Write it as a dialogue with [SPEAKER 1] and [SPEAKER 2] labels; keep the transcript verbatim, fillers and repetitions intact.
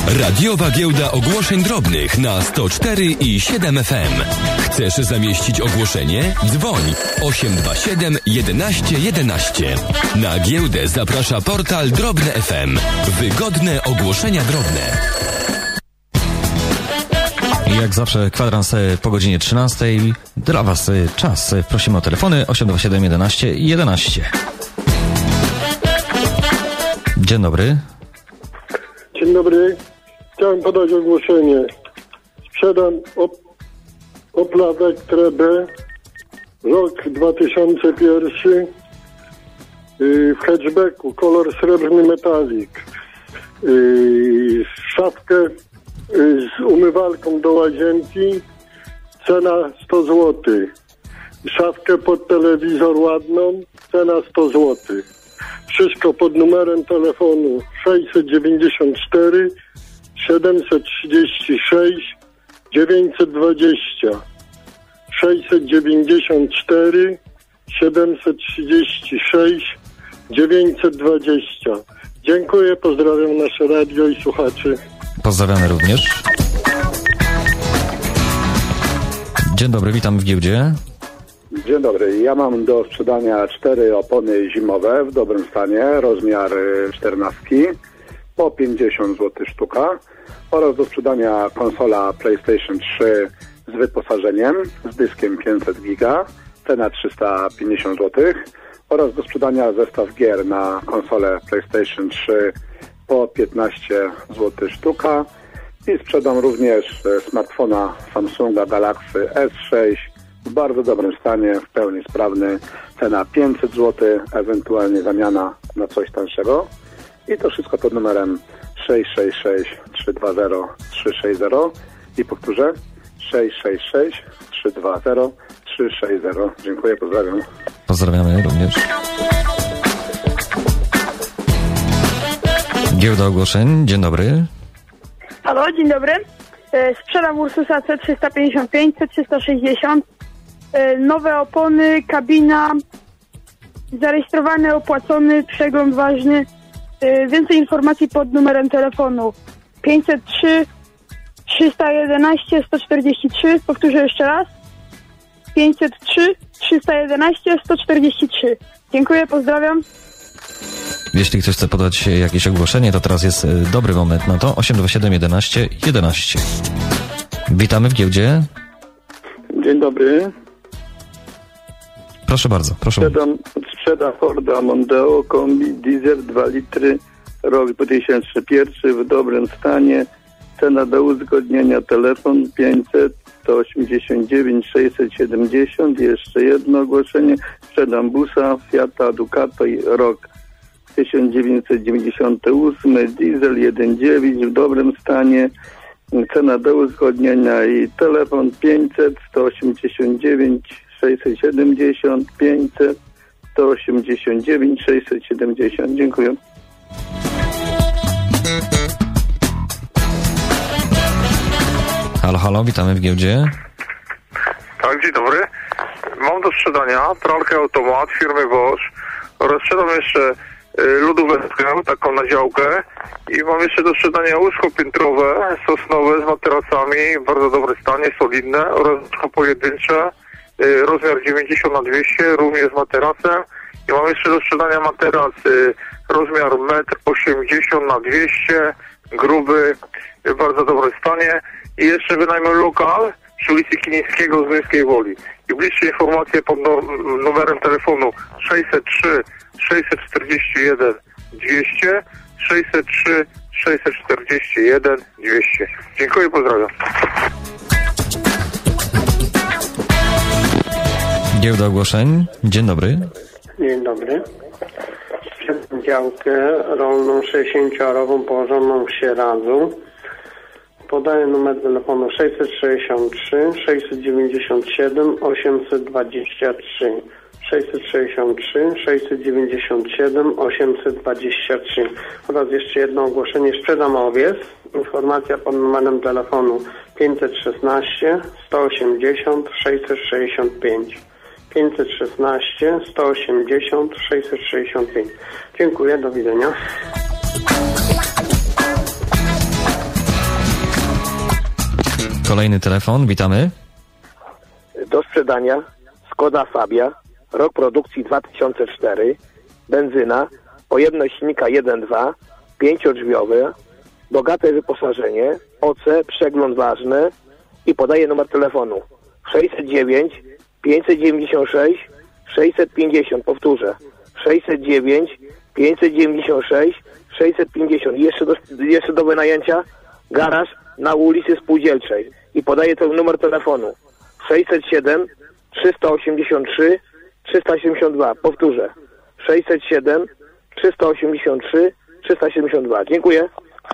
[SPEAKER 1] Radiowa Giełda Ogłoszeń Drobnych na sto cztery i siedem F M. Chcesz zamieścić ogłoszenie? Dzwoń osiem dwa siedem jedenaście jedenaście. Na giełdę zaprasza portal Drobne F M. Wygodne ogłoszenia drobne.
[SPEAKER 2] Jak zawsze kwadrans po godzinie trzynastej. Dla Was czas. Prosimy o telefony osiem dwa siedem jedenaście jedenaście. Dzień dobry.
[SPEAKER 3] Dzień dobry. Chciałem podać ogłoszenie. Sprzedam op- Opla Vectra B, rok dwa tysiące jeden, yy, w hatchbacku, kolor srebrny metalik. Yy, szafkę yy, z umywalką do łazienki, cena sto złotych. Szafkę pod telewizor ładną, cena sto złotych. Wszystko pod numerem telefonu sześćset dziewięćdziesiąt cztery siedemset trzydzieści sześć dziewięćset dwadzieścia. sześćset dziewięćdziesiąt cztery siedemset trzydzieści sześć dziewięćset dwadzieścia. Dziękuję, pozdrawiam nasze radio i słuchaczy.
[SPEAKER 2] Pozdrawiamy również. Dzień dobry, witam w giełdzie.
[SPEAKER 4] Dzień dobry, ja mam do sprzedania cztery opony zimowe w dobrym stanie, rozmiar czternastki, po pięćdziesiąt złotych sztuka, oraz do sprzedania konsola PlayStation trzy z wyposażeniem, z dyskiem pięćset giga, cena trzysta pięćdziesiąt złotych, oraz do sprzedania zestaw gier na konsolę PlayStation trzy po piętnaście złotych sztuka, i sprzedam również smartfona Samsunga Galaxy S sześć w bardzo dobrym stanie, w pełni sprawny, cena pięćset złotych, ewentualnie zamiana na coś tańszego, i to wszystko pod numerem sześć sześć sześć trzy dwa zero trzy sześć zero i powtórzę sześć sześć sześć trzy dwa zero trzy sześć zero. Dziękuję, pozdrawiam.
[SPEAKER 2] Pozdrawiamy również. Giełda ogłoszeń, dzień dobry.
[SPEAKER 5] Halo, dzień dobry. Sprzedam Ursusa C trzysta pięćdziesiąt pięć, C trzysta sześćdziesiąt, nowe opony, kabina, zarejestrowany, opłacony, przegląd ważny. Więcej informacji pod numerem telefonu pięćset trzy trzysta jedenaście sto czterdzieści trzy. Powtórzę jeszcze raz. pięćset trzy trzysta jedenaście sto czterdzieści trzy. Dziękuję, pozdrawiam.
[SPEAKER 2] Jeśli ktoś chce podać jakieś ogłoszenie, to teraz jest dobry moment na to. osiem dwa siedem jedenaście jedenaście. Witamy w giełdzie.
[SPEAKER 3] Dzień dobry.
[SPEAKER 2] Proszę bardzo, proszę.
[SPEAKER 3] Sprzedam, sprzedam Forda Mondeo kombi diesel dwa litry, rok dwa tysiące pierwszy, w dobrym stanie. Cena do uzgodnienia telefon pięćset sto osiemdziesiąt dziewięć sześćset siedemdziesiąt. Jeszcze jedno ogłoszenie. Sprzedam busa Fiata Ducato, rok tysiąc dziewięćset dziewięćdziesiąty ósmy, diesel jeden dziewięć, w dobrym stanie. Cena do uzgodnienia i telefon pięćset sto osiemdziesiąt dziewięć sześćset siedemdziesiąt, pięćset sto osiemdziesiąt dziewięć sześćset siedemdziesiąt. Dziękuję.
[SPEAKER 2] Halo, halo, witamy w giełdzie.
[SPEAKER 6] Tak, dzień dobry. Mam do sprzedania pralkę automat firmy Bosch oraz sprzedam jeszcze y, lodóweczkę, taką na działkę, i mam jeszcze do sprzedania łóżko piętrowe, sosnowe z materacami, w bardzo dobrym stanie, solidne, oraz łóżko pojedyncze, y, rozmiar dziewięćdziesiąt na dwieście, również z materacem, i mam jeszcze do sprzedania materac, y, rozmiar metr osiemdziesiąt na dwieście, gruby, w bardzo dobrym stanie, i jeszcze wynajmę lokal przy ulicy Kilińskiego z Miejskiej Woli. I bliższe informacje pod no, numerem telefonu sześćset trzy sześćset czterdzieści jeden dwieście, sześćset trzy sześćset czterdzieści jeden dwieście. Dziękuję, pozdrawiam.
[SPEAKER 2] Giełda ogłoszeń, dzień dobry.
[SPEAKER 7] Dzień dobry. Sprzedam działkę rolną sześćdziesięciorową położoną w Sieradzu. Podaję numer telefonu sześćset sześćdziesiąt trzy sześćset dziewięćdziesiąt siedem osiemset dwadzieścia trzy. sześćset sześćdziesiąt trzy sześćset dziewięćdziesiąt siedem osiemset dwadzieścia trzy. Oraz jeszcze jedno ogłoszenie. Sprzedam owiec. Informacja pod numerem telefonu pięćset szesnaście sto osiemdziesiąt sześćset sześćdziesiąt pięć. pięćset szesnaście sto osiemdziesiąt sześćset sześćdziesiąt pięć. Dziękuję, do widzenia.
[SPEAKER 2] Kolejny telefon, witamy.
[SPEAKER 8] Do sprzedania Skoda Fabia, rok produkcji dwa tysiące cztery, benzyna, pojemność silnika jeden przecinek dwa, pięciodrzwiowy, bogate wyposażenie, O C, przegląd ważny i podaję numer telefonu sześćset dziewięć, pięćset dziewięćdziesiąt sześć, sześćset pięćdziesiąt, powtórzę, sześćset dziewięć, pięćset dziewięćdziesiąt sześć, sześćset pięćdziesiąt. I jeszcze do, jeszcze do wynajęcia garaż na ulicy Spółdzielczej i podaję ten numer telefonu sześćset siedem, trzysta osiemdziesiąt trzy, trzysta siedemdziesiąt dwa. Powtórzę, sześćset siedem, trzysta osiemdziesiąt trzy, trzysta siedemdziesiąt dwa. Dziękuję.